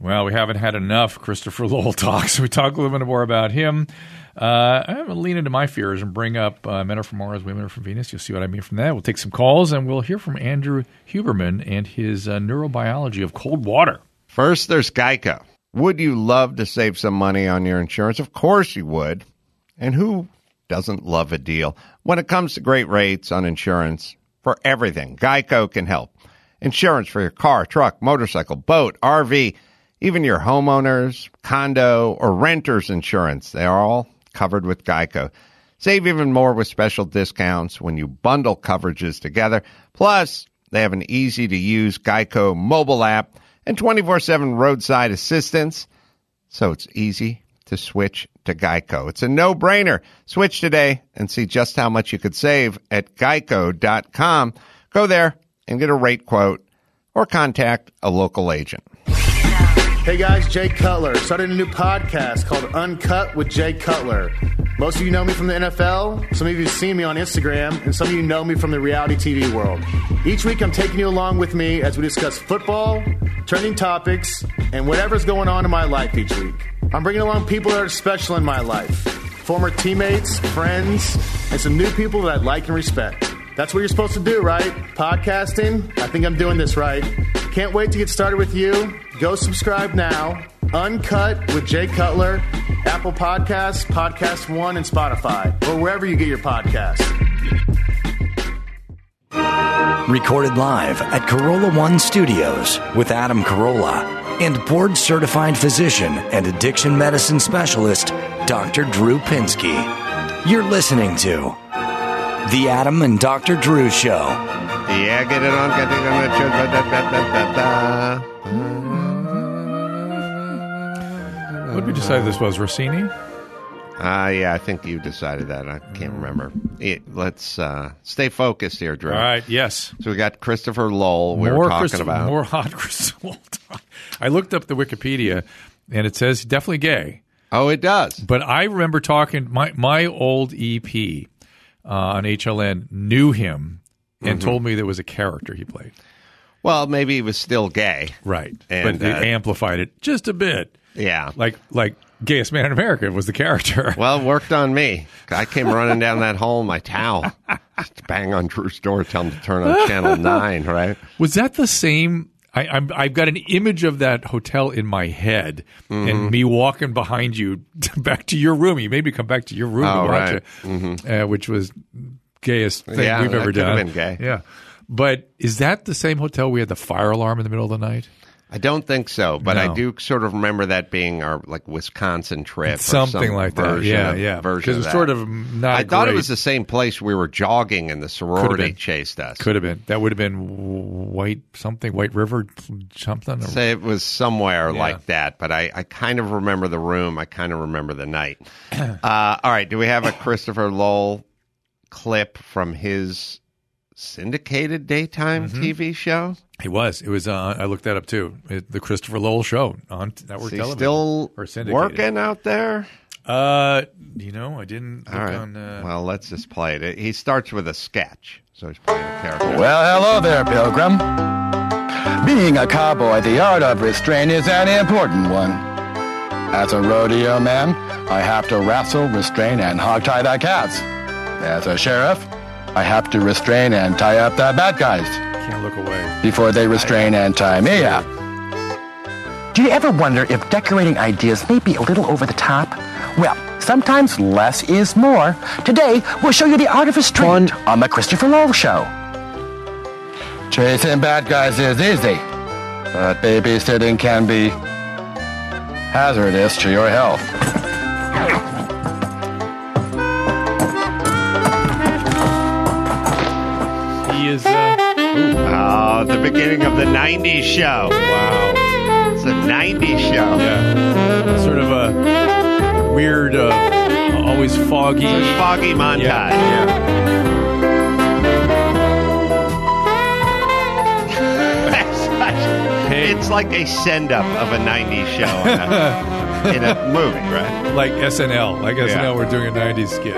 Well, we haven't had enough Christopher Lowell talk, so we talk a little bit more about him. I'm going to lean into my fears and bring up Men Are From Mars, Women Are From Venus. You'll see what I mean from that. We'll take some calls, and we'll hear from Andrew Huberman and his neurobiology of cold water. First, there's Geico. Would you love to save some money on your insurance? Of course you would. And who doesn't love a deal? When it comes to great rates on insurance for everything, Geico can help. Insurance for your car, truck, motorcycle, boat, RV, even your homeowners, condo, or renter's insurance. They are all covered with Geico. Save even more with special discounts when you bundle coverages together. Plus, they have an easy-to-use Geico mobile app and 24/7 roadside assistance, so it's easy to switch to Geico. It's a no-brainer. Switch today and see just how much you could save at geico.com. Go there and get a rate quote or contact a local agent. Hey guys, Jay Cutler. Started a new podcast called Uncut with Jay Cutler. Most of you know me from the NFL, some of you have seen me on Instagram, and some of you know me from the reality TV world. Each week I'm taking you along with me as we discuss football, trending topics, and whatever's going on in my life each week. I'm bringing along people that are special in my life. Former teammates, friends, and some new people that I like and respect. That's what you're supposed to do, right? Podcasting? I think I'm doing this right. Can't wait to get started with you. Go subscribe now. Uncut with Jay Cutler, Apple Podcasts, Podcast One, and Spotify, or wherever you get your podcasts. Recorded live at Corolla One Studios with Adam Carolla and board-certified physician and addiction medicine specialist, Dr. Drew Pinsky. You're listening to The Adam and Dr. Drew Show. Yeah, get it on. What did we decide this was, Rossini? Yeah, I think you decided that. I can't remember. Let's stay focused here, Drew. All right, yes. So we got Christopher Lowell we were talking about. More hot Christopher Lowell talk. I looked up the Wikipedia, and it says definitely gay. Oh, it does. But I remember talking, my old EP on HLN knew him and told me there was a character he played. Well, maybe he was still gay. Right. And, but they amplified it just a bit. Yeah. Like Gayest Man in America was the character. Well, it worked on me. I came running down that hall in my towel. Just bang on Drew's door, tell him to turn on Channel 9, right? Was that the same? I've got an image of that hotel in my head and me walking behind you back to your room. You made me come back to your room to watch it, which was gayest thing we've ever done. Could have been gay. Yeah. But is that the same hotel we had the fire alarm in the middle of the night? I don't think so, but No. I do sort of remember that being our Wisconsin trip, Something or some like that. version Yeah. version Because it was of sort that. of not. I thought it great. was the same place we were jogging and the sorority chased us. Could have been. That would have been White River something. Or, Say it was somewhere Yeah. like that, but I kind of remember the room. I kind of remember the night. All right, do we have a Christopher Lowell clip from his syndicated daytime TV show? It was. I looked that up too. The Christopher Lowell Show on network Is he television. still or syndicated. working out there? I didn't. All Look right. on, Well, let's just play it. He starts with a sketch, so he's playing a character. Well, hello there, Pilgrim. Being a cowboy, the art of restraint is an important one. As a rodeo man, I have to wrestle, restrain, and hog-tie the cats. As a sheriff, I have to restrain and tie up the bad guys can't look away. before they restrain and tie me up. Do you ever wonder if decorating ideas may be a little over the top? Well, sometimes less is more. Today, we'll show you the art of restraint on the Christopher Lowell Show. Chasing bad guys is easy, but babysitting can be hazardous to your health. He is. Oh, the beginning of the 90s show. Wow. It's a 90s show. Yeah. Sort of a weird, always foggy. It's a foggy montage. Yeah. It's like a send-up of a 90s show in a movie, right? Like SNL. Like SNL, we're doing a 90s skit.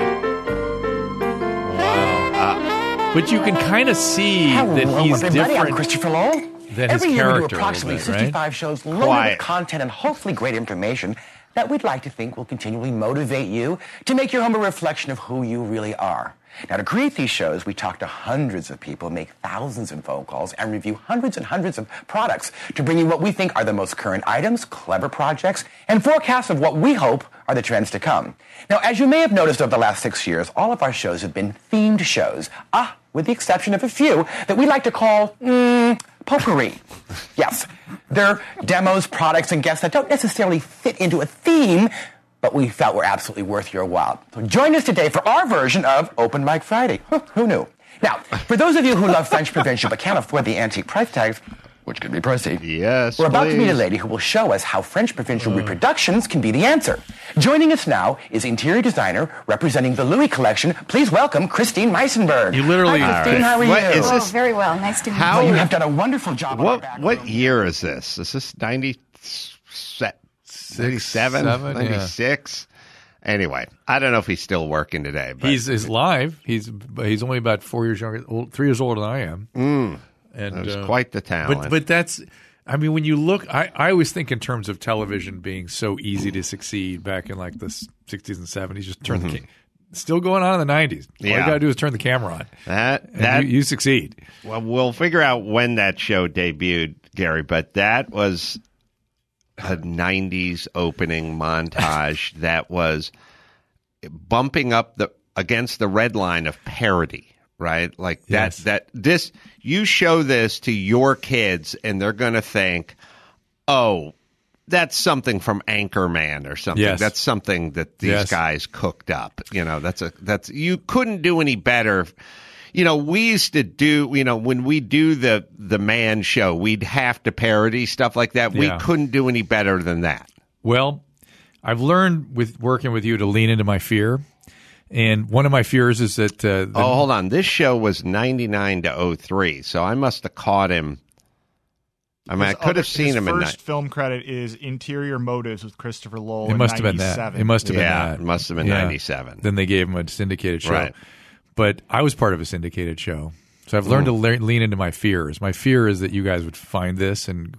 Wow. But you can kind of see that he's everybody. I'm different. Christopher Lowell. than his Every year we do character a approximately little bit, 65 right? shows loaded Quiet. with content and hopefully great information that we'd like to think will continually motivate you to make your home a reflection of who you really are. Now, to create these shows, we talk to hundreds of people, make thousands of phone calls, and review hundreds and hundreds of products to bring you what we think are the most current items, clever projects, and forecasts of what we hope are the trends to come. Now, as you may have noticed over the last 6 years, all of our shows have been themed shows, with the exception of a few that we like to call, potpourri. Yes, they're demos, products, and guests that don't necessarily fit into a theme, but we felt were absolutely worth your while. So join us today for our version of Open Mic Friday. Who knew? Now, for those of you who love French provincial but can't afford the antique price tags, which could be pricey, Yes, we're about to meet a please. lady who will show us how French provincial reproductions can be the answer. Joining us now is interior designer representing the Louis collection. Please welcome Christine Meisenberg. You literally- Hi, Christine, All right. how are What you? is Oh, this? very well. Nice to meet How- Well, you. you have done a wonderful job on our back What room. year is this? Is this 97? Seven, 96? Anyway, I don't know if he's still working today. But He's live. He's only about 4 years younger, 3 years older than I am. And there's quite the talent. But that's, I mean, when you look, I always think in terms of television being so easy to succeed back in like the 60s and 70s. Just turn the still going on in the 90s. All you Yeah. got to do is turn the camera on. that And you succeed. well, we'll figure out when that show debuted, Gary. But that was a 90s opening montage that was bumping up against the red line of parody, right? Like Yes. you show this to your kids and they're going to think, oh, that's something from Anchorman or something. Yes. That's something that these Yes. guys cooked up. You know, that's you couldn't do any better. You know, we used to do, when we do the Man Show, we'd have to parody stuff like that. We Yeah. couldn't do any better than that. Well, I've learned with working with you to lean into my fear. And one of my fears is that Hold on. This show was 99 to 03, so I must have caught him. I mean, I could have seen him in His first film credit is Interior Motives with Christopher Lowell. it must have been 97. that. It must have been Yeah, that. it must have been 97. Then they gave him a syndicated show. Right. But I was part of a syndicated show. So I've learned to lean into my fears. My fear is that you guys would find this and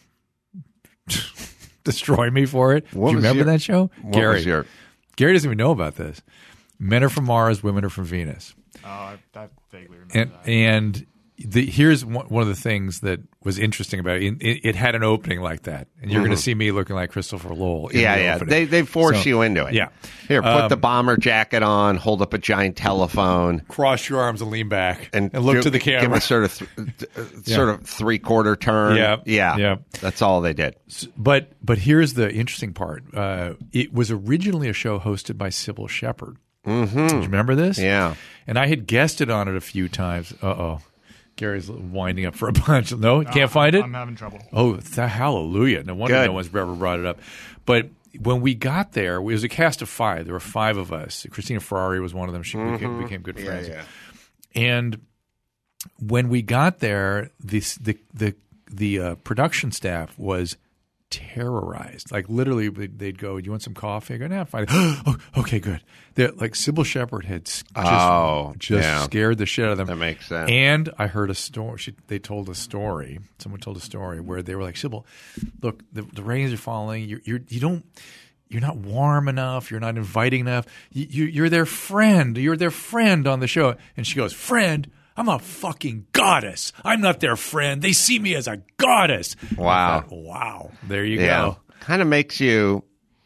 destroy me for it. Do What you was remember your- that show? What Gary. was your? Gary doesn't even know about this. Men are from Mars, women are from Venus. Oh, I vaguely remember that. And here's one of the things that was interesting about it. It had an opening like that. And you're going to see me looking like Christopher Lowell. In the Yeah. opening. They force So, you into it. Yeah. Here, put the bomber jacket on, hold up a giant telephone, Cross your arms and lean back and look to the Give camera. a sort of three-quarter turn. Yeah. Yeah. Yeah. That's all they did. But here's the interesting part. It was originally a show hosted by Sybil Shepherd. Mm-hmm. Do you remember this? Yeah. And I had guested on it a few times. Uh-oh. Gary's winding up for a bunch. No, can't find it? I'm having trouble. Oh, hallelujah. No wonder Good. no one's ever brought it up. But when we got there, it was a cast of 5. There were 5 of us. Christina Ferrari was one of them. She became good friends. Yeah. And when we got there, the production staff was terrorized. Like literally, they'd go, "Do you want some coffee?" I go, "Nah, fine." Oh, okay, good. They're, like Sybil Shepherd had just scared the shit out of them. That makes sense. And I heard a story. They told a story. Someone told a story where they were like, "Sybil, look, the ratings are falling. You're not warm enough. You're not inviting enough. You're their friend. You're their friend on the show." And she goes, "Friend? I'm a fucking goddess. I'm not their friend. They see me as a goddess." Wow. I thought, wow. There you Yeah. go. Kind of makes you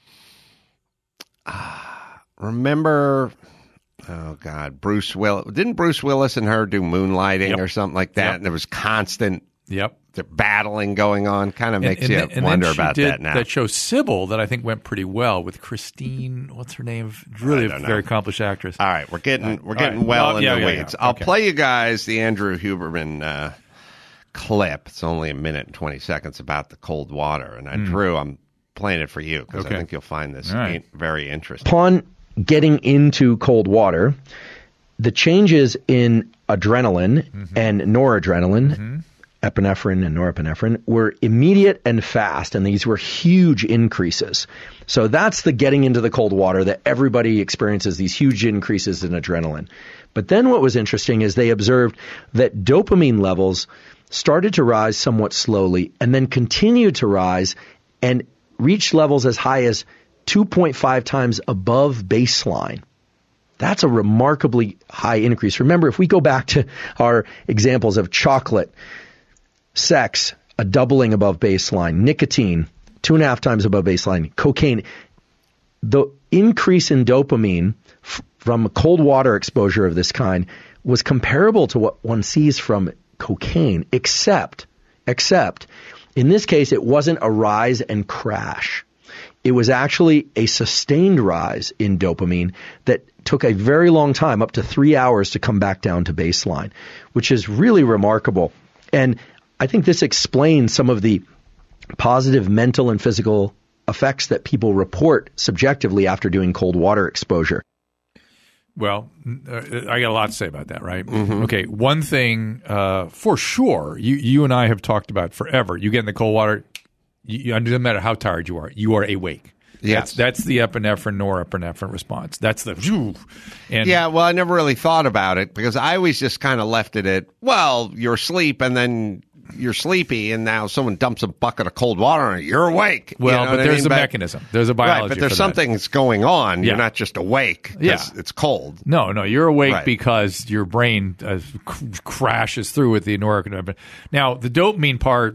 remember. Oh God, Bruce Willis. Didn't Bruce Willis and her do Moonlighting Yep. or something like that? Yep. And there was constant Yep. battling going on. Kind of makes you then wonder she about did that now. That show Sybil that I think went pretty well with Christine. What's her name? Really don't a know. very accomplished actress. All right, we're getting right. well Oh, in yeah, the yeah, weeds. yeah. I'll Okay. play you guys the Andrew Huberman clip. It's only a minute and 20 seconds about the cold water. And Drew, I'm playing it for you because Okay. I think you'll find this All right. very interesting. Upon getting into cold water, the changes in adrenaline and noradrenaline, epinephrine and norepinephrine, were immediate and fast, and these were huge increases. So that's the getting into the cold water that everybody experiences, these huge increases in adrenaline. But then what was interesting is they observed that dopamine levels started to rise somewhat slowly, and then continued to rise and reached levels as high as 2.5 times above baseline. That's a remarkably high increase. Remember, if we go back to our examples of chocolate, sex, a doubling above baseline, nicotine, 2.5 times above baseline, cocaine, the increase in dopamine from cold water exposure of this kind was comparable to what one sees from cocaine, except in this case, it wasn't a rise and crash. It was actually a sustained rise in dopamine that took a very long time, up to 3 hours, to come back down to baseline, which is really remarkable. And I think this explains some of the positive mental and physical effects that people report subjectively after doing cold water exposure. Well, I got a lot to say about that, right? Mm-hmm. Okay, one thing for sure, you and I have talked about forever. You get in the cold water, it doesn't matter how tired you are awake. Yes. That's the epinephrine, norepinephrine response. That's the and yeah, well, I never really thought about it because I always just kind of left it at, well, you're asleep and then you're sleepy and now someone dumps a bucket of cold water on it. You're awake. Well, but there's a mechanism. There's a biology. Right, but there's for something that's going on. Yeah. You're not just awake because it's cold. No, you're awake Right. because your brain crashes through with the norepinephrine. Now, the dopamine part,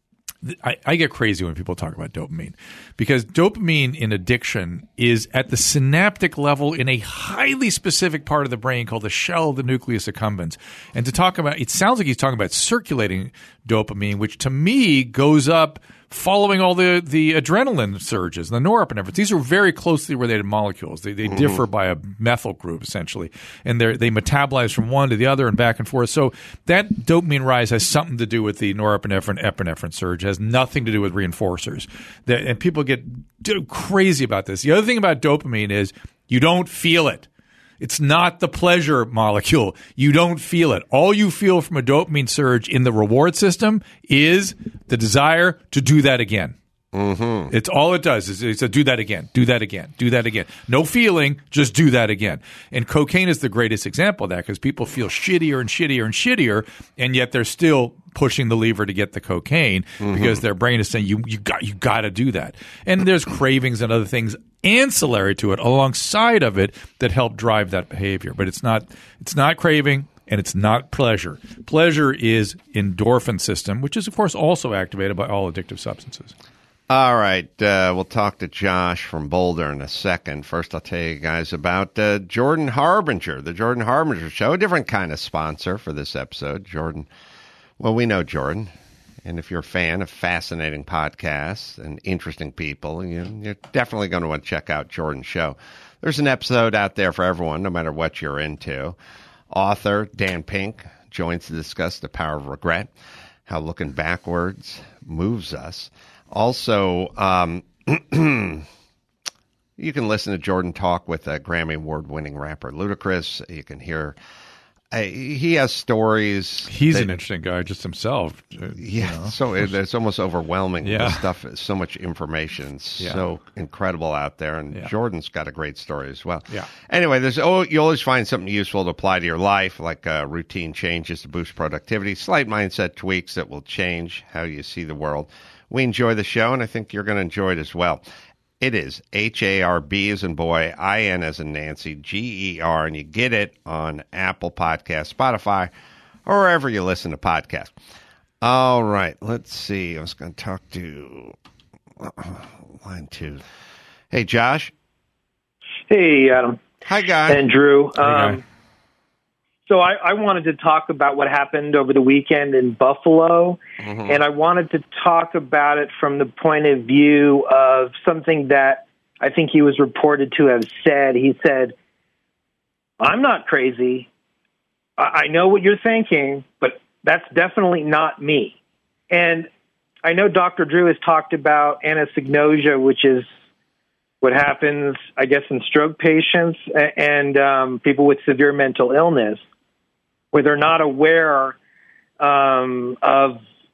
I get crazy when people talk about dopamine because dopamine in addiction is at the synaptic level in a highly specific part of the brain called the shell of the nucleus accumbens. And to talk about, it sounds like he's talking about circulating dopamine, which to me goes up following all the adrenaline surges and the norepinephrine. These are very closely related molecules. They differ by a methyl group, essentially. And they metabolize from one to the other and back and forth. So that dopamine rise has something to do with the norepinephrine-epinephrine surge. It has nothing to do with reinforcers. And people get crazy about this. The other thing about dopamine is you don't feel it. It's not the pleasure molecule. You don't feel it. All you feel from a dopamine surge in the reward system is the desire to do that again. Mm-hmm. It's all it does. It's a do that again, do that again, do that again. No feeling, just do that again. And cocaine is the greatest example of that because people feel shittier and shittier and shittier, and yet they're still pushing the lever to get the cocaine because their brain is saying you got to do that. And there's cravings and other things ancillary to it alongside of it that help drive that behavior. But it's not craving and it's not pleasure. Pleasure is endorphin system, which is of course also activated by all addictive substances. All right. We'll talk to Josh from Boulder in a second. First, I'll tell you guys about Jordan Harbinger, the Jordan Harbinger Show, a different kind of sponsor for this episode. Jordan, well, we know Jordan. And if you're a fan of fascinating podcasts and interesting people, you're definitely going to want to check out Jordan's show. There's an episode out there for everyone, no matter what you're into. Author Dan Pink joins to discuss the power of regret, how looking backwards moves us. Also, you can listen to Jordan talk with a Grammy Award-winning rapper Ludacris. You can hear he has stories. He's an interesting guy just himself. So it's almost overwhelming. Yeah. The stuff is so much information, so incredible out there. And Jordan's got a great story as well. Yeah. Anyway, you always find something useful to apply to your life, like routine changes to boost productivity, slight mindset tweaks that will change how you see the world. We enjoy the show, and I think you're going to enjoy it as well. It is HARB as in boy, IN as in Nancy, GER, and you get it on Apple Podcasts, Spotify, or wherever you listen to podcasts. All right, let's see. I was going to talk to line 2. Hey, Josh. Hey, Adam. Hi, guy. And Drew. Hey, guy. So I wanted to talk about what happened over the weekend in Buffalo, and I wanted to talk about it from the point of view of something that I think he was reported to have said. He said, I'm not crazy. I know what you're thinking, but that's definitely not me. And I know Dr. Drew has talked about anosognosia, which is what happens, I guess, in stroke patients and people with severe mental illness, where they're not aware of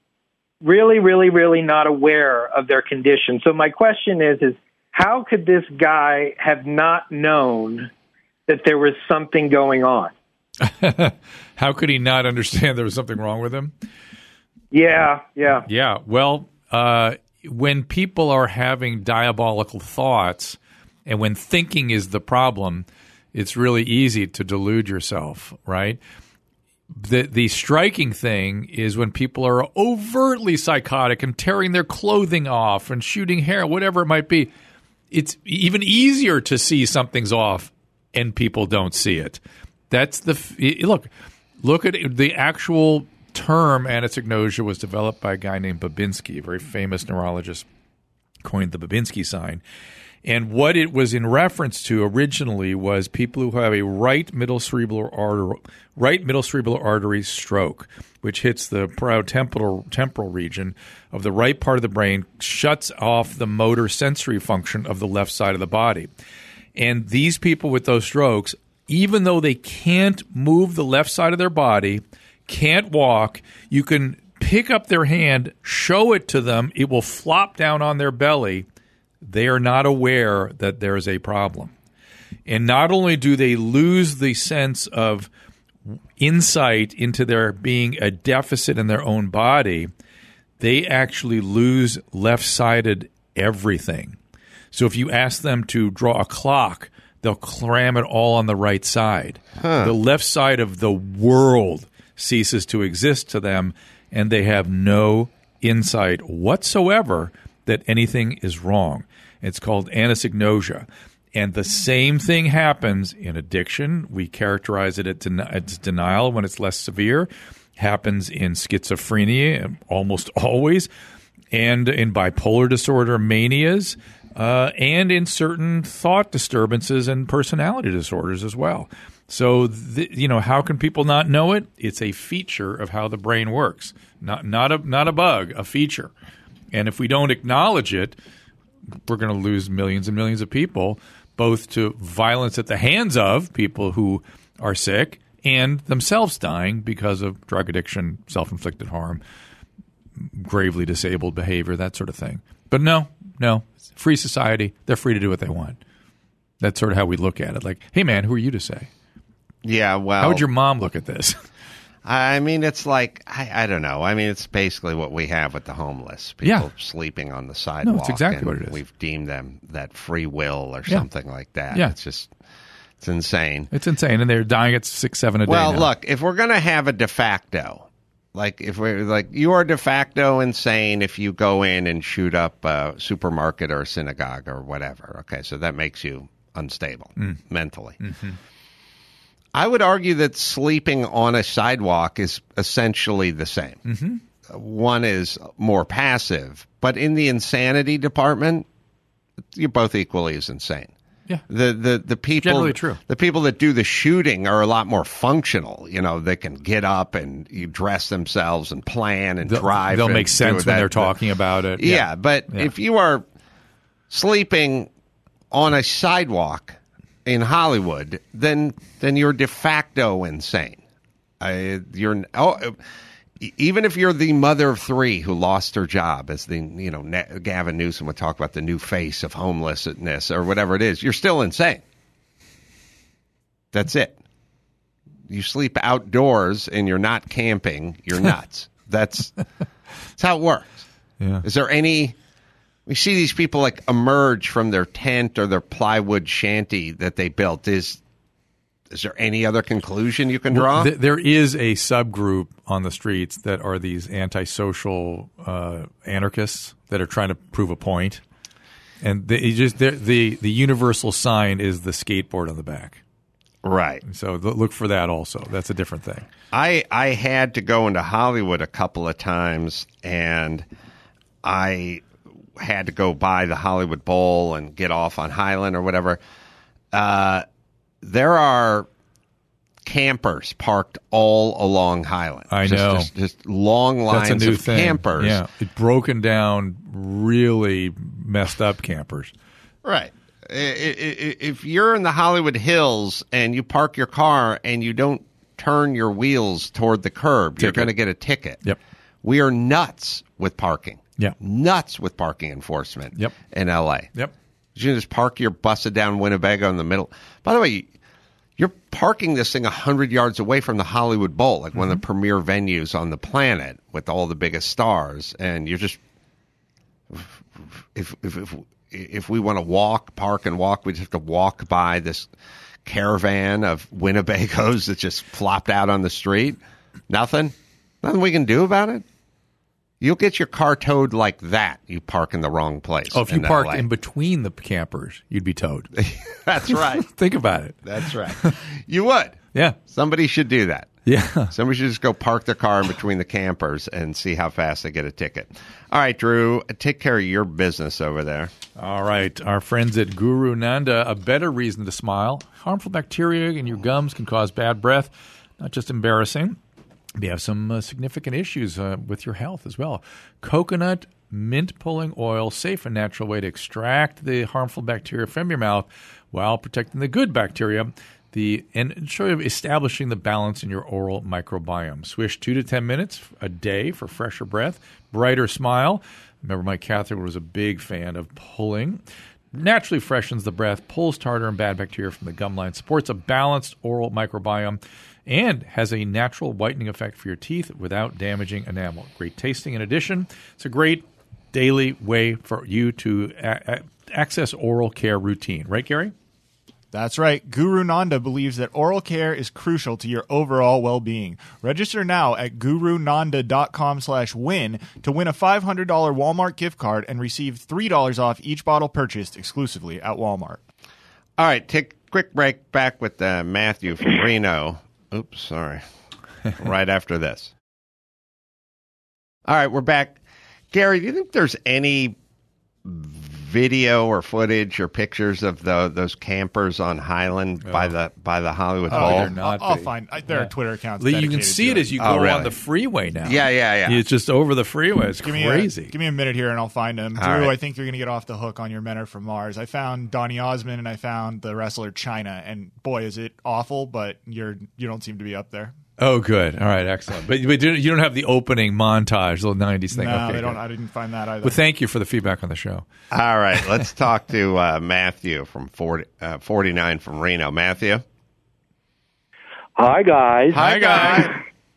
really not aware of their condition. So my question is how could this guy have not known that there was something going on? How could he not understand there was something wrong with him? Yeah. Yeah. Well, when people are having diabolical thoughts and when thinking is the problem, it's really easy to delude yourself, right? The striking thing is when people are overtly psychotic and tearing their clothing off and shooting hair, whatever it might be. It's even easier to see something's off and people don't see it. That's look at the actual term anosognosia was developed by a guy named Babinski, a very famous neurologist, coined the Babinski sign. And what it was in reference to originally was people who have a right middle cerebral artery stroke, which hits the temporal region of the right part of the brain, shuts off the motor sensory function of the left side of the body. And these people with those strokes, even though they can't move the left side of their body, can't walk, you can pick up their hand, show it to them, it will flop down on their belly. They are not aware that there is a problem. And not only do they lose the sense of insight into there being a deficit in their own body, they actually lose left-sided everything. So if you ask them to draw a clock, they'll cram it all on the right side. The left side of the world ceases to exist to them, and they have no insight whatsoever that anything is wrong. It's called anosognosia. And the same thing happens in addiction. We characterize it as denial when it's less severe. Happens in schizophrenia almost always, and in bipolar disorder manias, and in certain thought disturbances and personality disorders as well. So, how can people not know it? It's a feature of how the brain works, not a bug, a feature. And if we don't acknowledge it, we're going to lose millions and millions of people, both to violence at the hands of people who are sick and themselves dying because of drug addiction, self-inflicted harm, gravely disabled behavior, that sort of thing. But no, free society, they're free to do what they want. That's sort of how we look at it. Like, hey, man, who are you to say? Yeah, well. How would your mom look at this? I mean, it's like, I don't know. I mean, it's basically what we have with the homeless. People sleeping on the sidewalk. No, it's exactly what it is. We've deemed them that free will or something like that. Yeah. It's insane. It's insane. And they're dying at 6-7 a day Well, now. look, if we're going to have a de facto, you are de facto insane if you go in and shoot up a supermarket or a synagogue or whatever. Okay, so that makes you unstable mentally. Mm-hmm. I would argue that sleeping on a sidewalk is essentially the same. Mm-hmm. One is more passive, but in the insanity department, you're both equally as insane. Yeah, the people generally true. The people that do the shooting are a lot more functional. They can get up and dress themselves and plan and drive. They'll make sense when they're talking about it. Yeah, but if you are sleeping on a sidewalk in Hollywood, then you're de facto insane. Even if you're the mother of three who lost her job, as Gavin Newsom would talk about the new face of homelessness or whatever it is, you're still insane. That's it. You sleep outdoors and you're not camping, you're nuts. That's how it works. Yeah. Is there any? We see these people emerge from their tent or their plywood shanty that they built. Is there any other conclusion you can draw? There is a subgroup on the streets that are these antisocial anarchists that are trying to prove a point, and the universal sign is the skateboard on the back. Right. So look for that also. That's a different thing. I had to go into Hollywood a couple of times, and I had to go by the Hollywood Bowl and get off on Highland or whatever. There are campers parked all along Highland. I know. Just long lines That's a new of thing. campers. Yeah, broken down, really messed up campers. Right. If you're in the Hollywood Hills and you park your car and you don't turn your wheels toward the curb, you're going to get a ticket. Yep. We are nuts with parking. Yeah. Nuts with parking enforcement in L.A. Yep. You just park your busted down Winnebago in the middle. By the way, you're parking this thing 100 yards away from the Hollywood Bowl, one of the premier venues on the planet, with all the biggest stars, and you're just if we want to park and walk, we just have to walk by this caravan of Winnebagos that just flopped out on the street. Nothing we can do about it. You'll get your car towed like that. You park in the wrong place. Oh, if you parked in between the campers, you'd be towed. That's right. Think about it. That's right. You would. Yeah. Somebody should do that. Yeah. Somebody should just go park their car in between the campers and see how fast they get a ticket. All right, Drew, take care of your business over there. All right. Our friends at Guru Nanda, a better reason to smile. Harmful bacteria in your gums can cause bad breath, not just embarrassing. You have some significant issues with your health as well. Coconut mint pulling oil, safe and natural way to extract the harmful bacteria from your mouth while protecting the good bacteria. And establishing the balance in your oral microbiome. Swish 2 to 10 minutes a day for fresher breath, brighter smile. Remember, Mike Catherwood was a big fan of pulling. Naturally freshens the breath, pulls tartar and bad bacteria from the gum line, supports a balanced oral microbiome, and has a natural whitening effect for your teeth without damaging enamel. Great tasting in addition. It's a great daily way for you to access oral care routine. Right, Gary? That's right. Guru Nanda believes that oral care is crucial to your overall well-being. Register now at gurunanda.com/win to win a $500 Walmart gift card and receive $3 off each bottle purchased exclusively at Walmart. All right, take a quick break. Back with Matthew from Reno. Oops, sorry. Right after this. All right, we're back. Gary, do you think there's any video or footage or pictures of those campers on Highland by the Hollywood Bowl? I'll find. There are Twitter accounts. You can see it as you go on the freeway now. Yeah. It's just over the freeway. It's crazy. Give me a minute here and I'll find them. Drew, right. I think you're going to get off the hook on your Men Are From Mars. I found Donny Osmond and I found the wrestler Chyna, and boy, is it awful, but you don't seem to be up there. Oh, good. All right, excellent. But you don't have the opening montage, the 90s thing. No, okay, they don't. I didn't find that either. Well, thank you for the feedback on the show. All right, let's talk to Matthew from 49 from Reno. Matthew? Hi, guys. Hi, guys.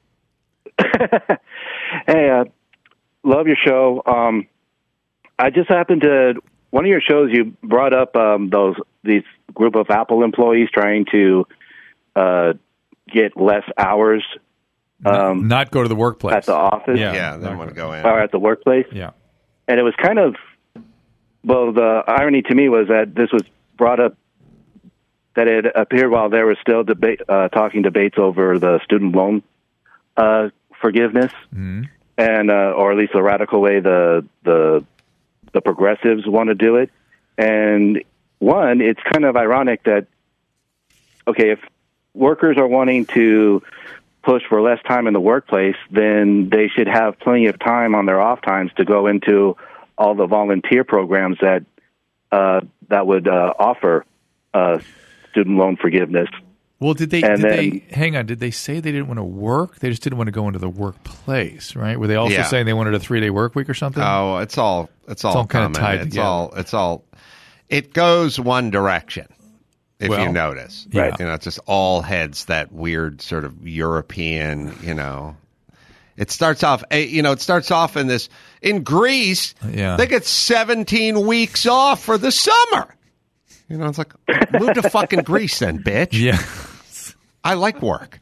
Hey, love your show. I just happened to, one of your shows, you brought up these group of Apple employees trying to get less hours. Not go to the workplace. At the office. Yeah, they want to go in. Or at the workplace. Yeah. And it was kind of, the irony to me was that this was brought up, that it appeared while there was still debates over the student loan forgiveness, and or at least the radical way the progressives want to do it. And one, it's kind of ironic that, okay, if workers are wanting to push for less time in the workplace, then they should have plenty of time on their off times to go into all the volunteer programs that would offer student loan forgiveness. Well, did they hang on? Did they say they didn't want to work? They just didn't want to go into the workplace, right? Were they also saying they wanted a 3-day work week or something? Oh, it's all kind of tied together. It goes one direction. If you notice, right? It's just all heads that weird sort of European. It starts off. In this in Greece. Yeah. They get 17 weeks off for the summer. It's like, move to fucking Greece then, bitch. Yeah. I like work.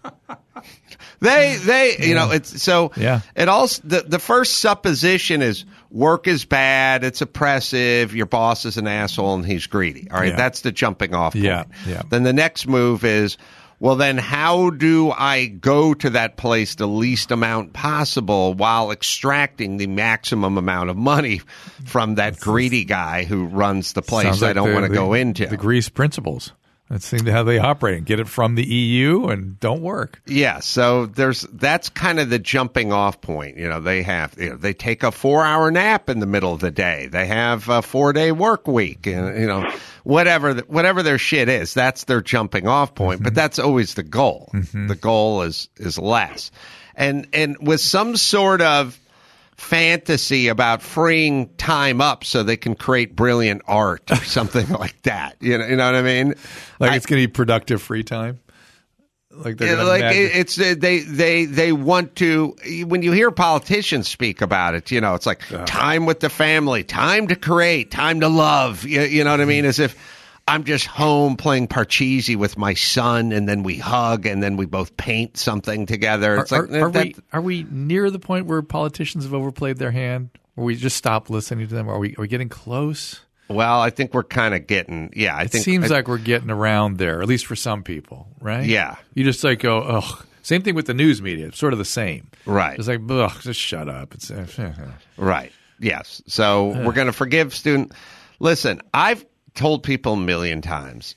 It's so. Yeah. It also the first supposition is work is bad. It's oppressive. Your boss is an asshole and he's greedy. All right, that's the jumping off point. Yeah. Then the next move is, well, then how do I go to that place the least amount possible while extracting the maximum amount of money from that greedy guy who runs the place I don't want to go into? The Greece principles. That seems to how they operate. Get it from the EU and don't work. Yeah, so that's kind of the jumping off point. They take a 4-hour nap in the middle of the day. They have a 4-day work week, and whatever their shit is, that's their jumping off point. But that's always the goal. The goal is less, and with some sort of fantasy about freeing time up so they can create brilliant art or something like that. You know what I mean? Like it's going to be productive free time? Like they're gonna it's they want to. When you hear politicians speak about it, it's like time with the family, time to create, time to love. You know what I mean? As if I'm just home playing Parcheesi with my son, and then we hug, and then we both paint something together. It's are we near the point where politicians have overplayed their hand? Where we just stop listening to them? Are we getting close? Well, I think we're kind of getting. Yeah, it seems like we're getting around there, at least for some people, right? Yeah, you just like go, ugh. Same thing with the news media. It's sort of the same, right? It's like, ugh, just shut up. It's right. Yes. So we're going to forgive student. Listen, I've told people a million times,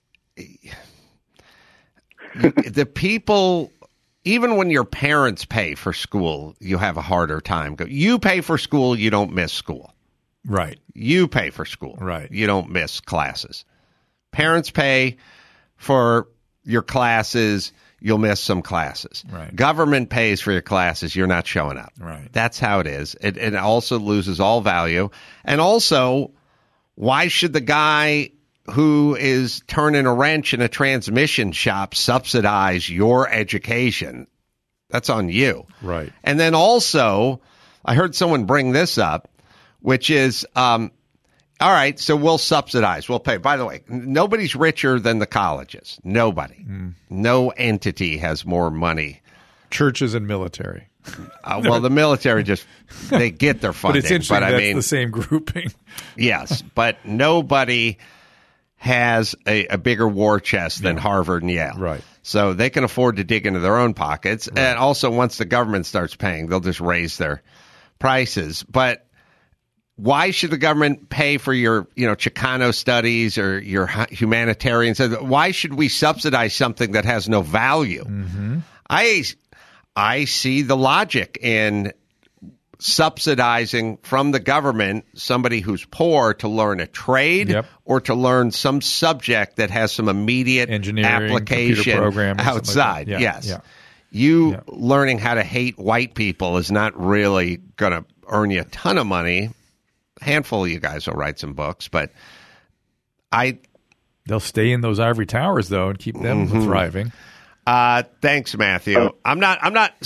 the people, even when your parents pay for school, you have a harder time. You pay for school, you don't miss school. Right. You pay for school. Right. You don't miss classes. Parents pay for your classes, you'll miss some classes. Right. Government pays for your classes, you're not showing up. Right. That's how it is. It also loses all value. And also, why should the guy who is turning a wrench in a transmission shop subsidize your education? That's on you. Right. And then also, I heard someone bring this up, which is, all right, so we'll subsidize. We'll pay. By the way, nobody's richer than the colleges. Nobody. No entity has more money. Churches and military. Well, the military they get their funding. But it's interesting that's the same grouping. Yes, but nobody has a bigger war chest than Harvard and Yale. Right. So they can afford to dig into their own pockets. Right. And also, once the government starts paying, they'll just raise their prices. But why should the government pay for your, Chicano studies or your humanitarian studies? Why should we subsidize something that has no value? Mm-hmm. I see the logic in subsidizing from the government somebody who's poor to learn a trade or to learn some subject that has some immediate engineering, application outside. Like yes. Yeah. Learning how to hate white people is not really going to earn you a ton of money. A handful of you guys will write some books, but they'll stay in those ivory towers though and keep them thriving. Thanks, Matthew. I'm not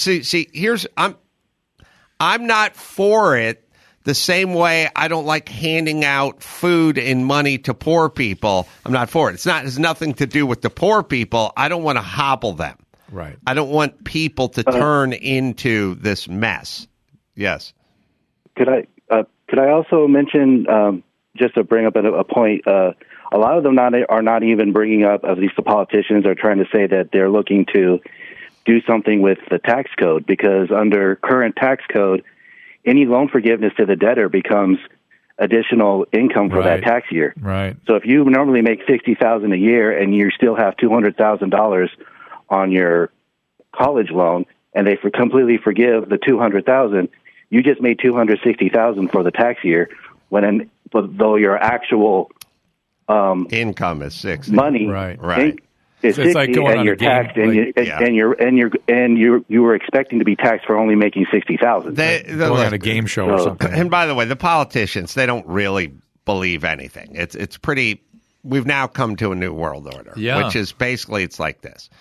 I'm not for it the same way I don't like handing out food and money to poor people. I'm not for it. It has nothing to do with the poor people. I don't want to hobble them. Right. I don't want people to turn into this mess. Yes. Could I also mention, just to bring up a point, a lot of them are not even bringing up, at least the politicians are trying to say that they're looking to do something with the tax code, because under current tax code, any loan forgiveness to the debtor becomes additional income for that tax year. Right. So if you normally make $60,000 a year and you still have $200,000 on your college loan, and they completely forgive the $200,000, you just made $260,000 for the tax year. Though your actual income is 60, money, right. It's so 60, like and you're taxed, and you were expecting to be taxed for only making $60,000. Going on a game show or something. And by the way, the politicians, they don't really believe anything. It's pretty. We've now come to a new world order, which is basically it's like this.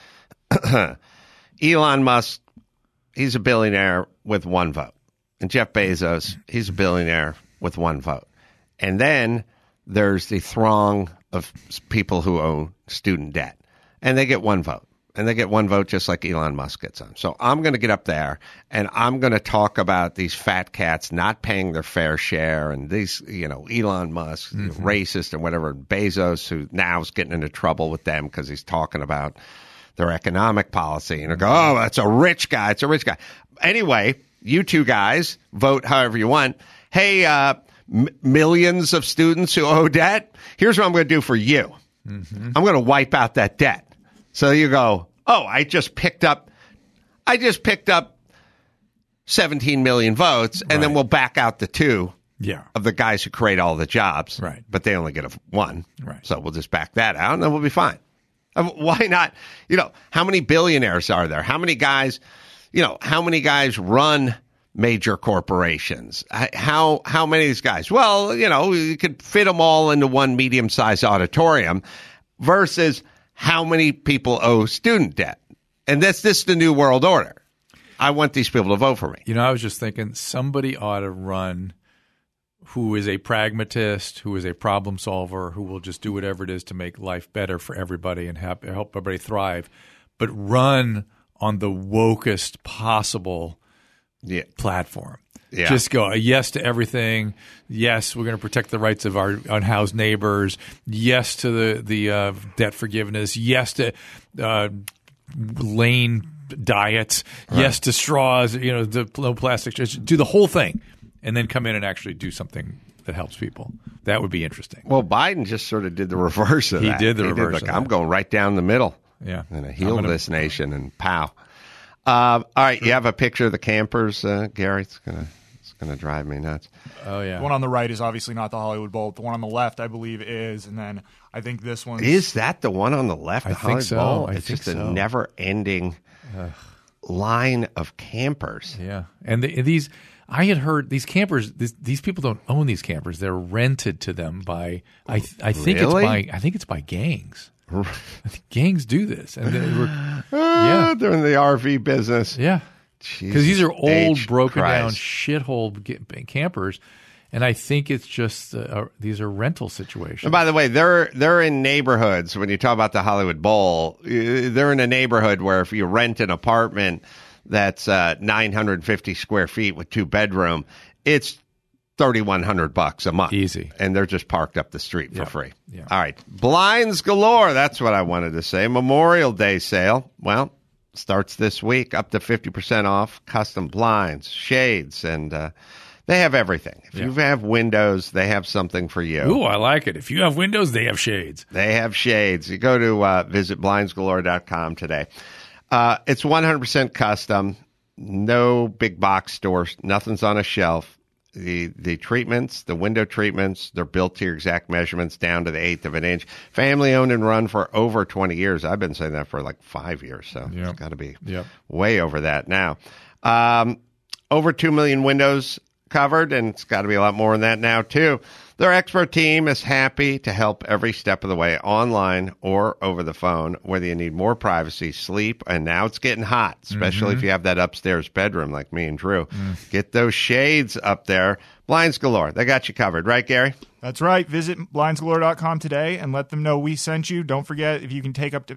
Elon Musk, he's a billionaire with one vote, and Jeff Bezos, he's a billionaire with one vote, and then there's the throng of people who owe student debt. And they get one vote. And they get one vote just like Elon Musk gets on. So I'm going to get up there and I'm going to talk about these fat cats not paying their fair share and these, Elon Musk, racist and whatever, Bezos, who now is getting into trouble with them because he's talking about their economic policy. And they go, oh, that's a rich guy. It's a rich guy. Anyway, you two guys vote however you want. Hey, millions of students who owe debt, here's what I'm going to do for you. I'm going to wipe out that debt. So you go, oh, I just picked up 17 million votes, and then we'll back out the two of the guys who create all the jobs. Right. But they only get one. Right. So we'll just back that out, and then we'll be fine. Why not? How many billionaires are there? How many guys run major corporations? How many of these guys? Well, you could fit them all into one medium-sized auditorium versus how many people owe student debt. And this is the new world order. I want these people to vote for me. You know, I was just thinking somebody ought to run who is a pragmatist, who is a problem solver, who will just do whatever it is to make life better for everybody and help everybody thrive, but run on the wokest possible platform. Yeah. Just go yes to everything. Yes, we're going to protect the rights of our unhoused neighbors. Yes to the debt forgiveness. Yes to lane diets. Right. Yes to straws. You know, the no plastic. Just do the whole thing, and then come in and actually do something that helps people. That would be interesting. Well, Biden just sort of did the reverse of that. He did the reverse. I'm going right down the middle. Yeah, and heal this nation and pow. All right, you have a picture of the campers, Gary. It's gonna drive me nuts. Oh yeah. The one on the right is obviously not the Hollywood Bowl. The one on the left, I believe, is, and then I think this one is that the one on the left. I think so. Bowl? It's just a never-ending line of campers. Yeah, and these. I had heard these campers. These people don't own these campers; they're rented to them by. I think it's by gangs. I think gangs do this, and they're in the RV business. Yeah, because these are old, broken down shithole campers, and I think it's just these are rental situations. And by the way, they're in neighborhoods. When you talk about the Hollywood Bowl, they're in a neighborhood where if you rent an apartment that's 950 square feet with 2-bedroom, it's $3,100 a month. Easy. And they're just parked up the street for free. Yeah. All right. Blinds galore. That's what I wanted to say. Memorial Day sale. Well, starts this week. Up to 50% off. Custom blinds, shades, and they have everything. If you have windows, they have something for you. Ooh, I like it. If you have windows, they have shades. They have shades. You go to visit blindsgalore.com today. It's 100% custom. No big box stores. Nothing's on a shelf. The treatments, the window treatments, they're built to your exact measurements down to the 1/8 of an inch. Family owned and run for over 20 years. I've been saying that for like 5 years, so it's got to be way over that now. Over 2 million windows covered, and it's got to be a lot more than that now too. Their expert team is happy to help every step of the way, online or over the phone, whether you need more privacy, sleep, and now it's getting hot, especially if you have that upstairs bedroom like me and Drew. Get those shades up there. Blinds Galore, they got you covered. Right, Gary? That's right. Visit blindsgalore.com today and let them know we sent you. Don't forget you can take up to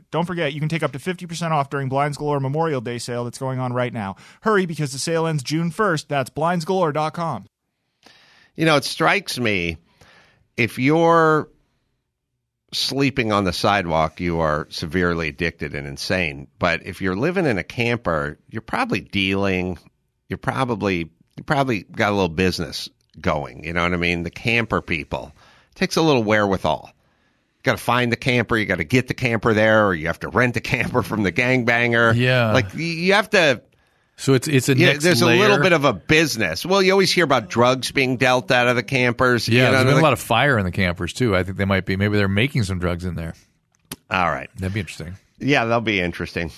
50% off during Blinds Galore Memorial Day sale that's going on right now. Hurry, because the sale ends June 1st. That's blindsgalore.com. You know, it strikes me, if you're sleeping on the sidewalk, you are severely addicted and insane. But if you're living in a camper, you're probably dealing. You probably got a little business going. You know what I mean? The camper people. It takes a little wherewithal. You got to find the camper. You got to get the camper there, or you have to rent the camper from the gangbanger. Yeah, like you have to. So it's a next there's layer. a little bit of a business. Well, you always hear about drugs being dealt out of the campers. Yeah, there's been a lot of ire in the campers too. I think maybe they're making some drugs in there. All right. That'd be interesting. Yeah, that'll be interesting.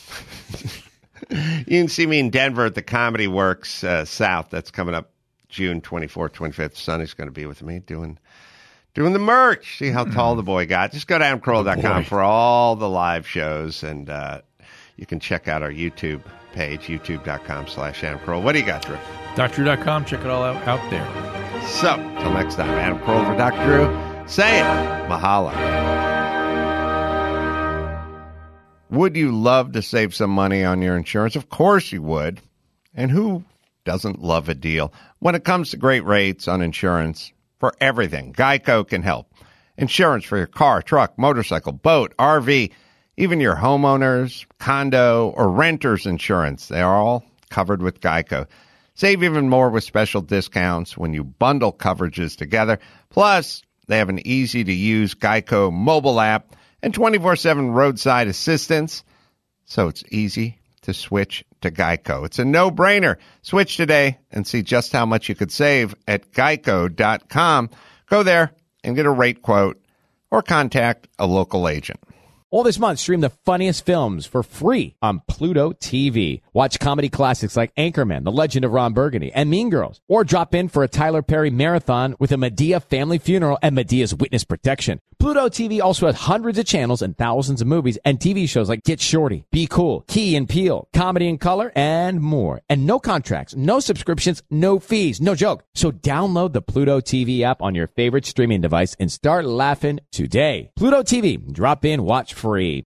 You can see me in Denver at the Comedy Works South. That's coming up June 24th, 25th. Sonny's going to be with me doing the merch. See how tall the boy got. Just go to adamcarolla.com for all the live shows, and you can check out our YouTube page, youtube.com/AdamCarolla. What do you got, Drew? DrDrew.com. Check it all out there. So, till next time, Adam Carolla for Dr. Drew, saying mahalo. Would you love to save some money on your insurance? Of course you would. And who doesn't love a deal? When it comes to great rates on insurance for everything, Geico can help. Insurance for your car, truck, motorcycle, boat, RV, even your homeowners, condo, or renter's insurance. They are all covered with Geico. Save even more with special discounts when you bundle coverages together. Plus, they have an easy-to-use Geico mobile app and 24/7 roadside assistance, so it's easy to switch to Geico. It's a no-brainer. Switch today and see just how much you could save at geico.com. Go there and get a rate quote or contact a local agent. All this month, stream the funniest films for free on Pluto TV. Watch comedy classics like Anchorman, The Legend of Ron Burgundy, and Mean Girls. Or drop in for a Tyler Perry marathon with a Madea family funeral and Medea's witness protection. Pluto TV also has hundreds of channels and thousands of movies and TV shows like Get Shorty, Be Cool, Key and Peele, Comedy in Color, and more. And no contracts, no subscriptions, no fees, no joke. So download the Pluto TV app on your favorite streaming device and start laughing today. Pluto TV, drop in, watch free.